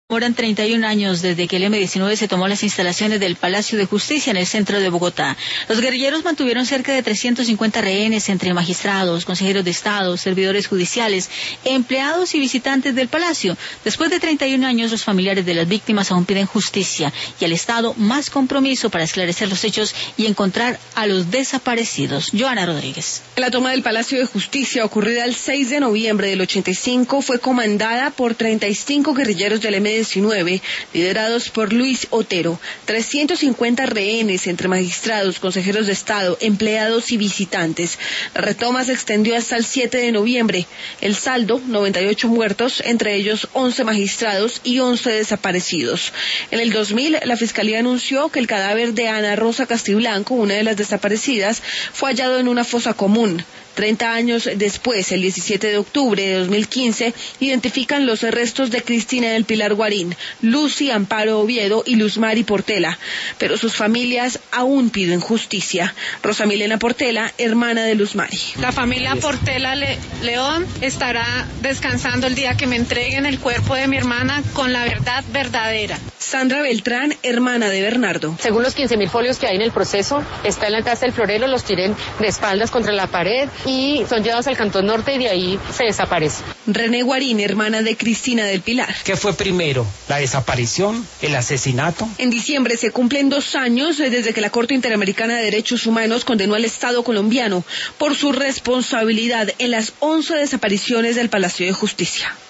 Moran 31 años desde que el M-19 se tomó las instalaciones del Palacio de Justicia en el centro de Bogotá. Los guerrilleros mantuvieron cerca de 350 rehenes entre magistrados, consejeros de Estado, servidores judiciales, empleados y visitantes del palacio. Después de 31 años, los familiares de las víctimas aún piden justicia y al Estado más compromiso para esclarecer los hechos y encontrar a los desaparecidos. Joana Rodríguez. La toma del Palacio de Justicia, ocurrida el 6 de noviembre del 85, fue comandada por 35 guerrilleros del M-19, liderados por Luis Otero. 350 rehenes entre magistrados, consejeros de Estado, empleados y visitantes. La retoma se extendió hasta el 7 de noviembre. El saldo, 98 muertos, entre ellos 11 magistrados y 11 desaparecidos. En el 2000, la Fiscalía anunció que el cadáver de Ana Rosa Castiblanco, una de las desaparecidas, fue hallado en una fosa común. 30 años después, el 17 de octubre de 2015, identifican los restos de Cristina del Pilar Guarín, Lucy Amparo Oviedo y Luz Mari Portela, pero sus familias aún piden justicia. Rosa Milena Portela, hermana de Luz Mari. La familia Portela León estará descansando el día que me entreguen el cuerpo de mi hermana con la verdad verdadera. Sandra Beltrán, hermana de Bernardo. Según los 15.000 folios que hay en el proceso, está en la casa del florero, los tiren de espaldas contra la pared y son llevados al Cantón Norte y de ahí se desaparece. René Guarín, hermana de Cristina del Pilar. ¿Qué fue primero, la desaparición, el asesinato? En diciembre se cumplen 2 años desde que la Corte Interamericana de Derechos Humanos condenó al Estado colombiano por su responsabilidad en las 11 desapariciones del Palacio de Justicia.